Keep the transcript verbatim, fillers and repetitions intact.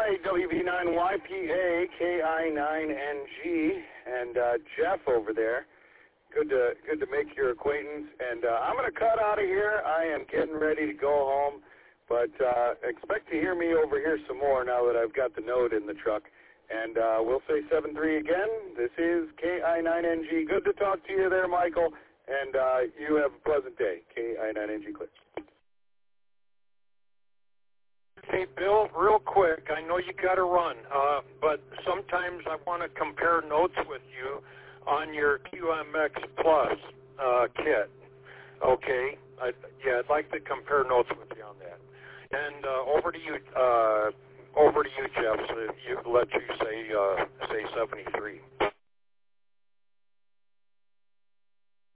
Hi, W V nine Y P A K I nine N G, and uh, Jeff over there. Good to good to make your acquaintance. And uh, I'm going to cut out of here. I am getting ready to go home, but uh, expect to hear me over here some more now that I've got the note in the truck. And uh, we'll say seven three again. This is K I nine N G. Good to talk to you there, Michael. And uh, you have a pleasant day. K I nine N G clear. Hey, Bill, real quick, I know you got to run, uh, but sometimes I want to compare notes with you on your Q M X Plus uh, kit. Okay? I, yeah, I'd like to compare notes with you on that. And uh, over to you, uh, over to you, Jeff. So you let you say uh, say seventy-three.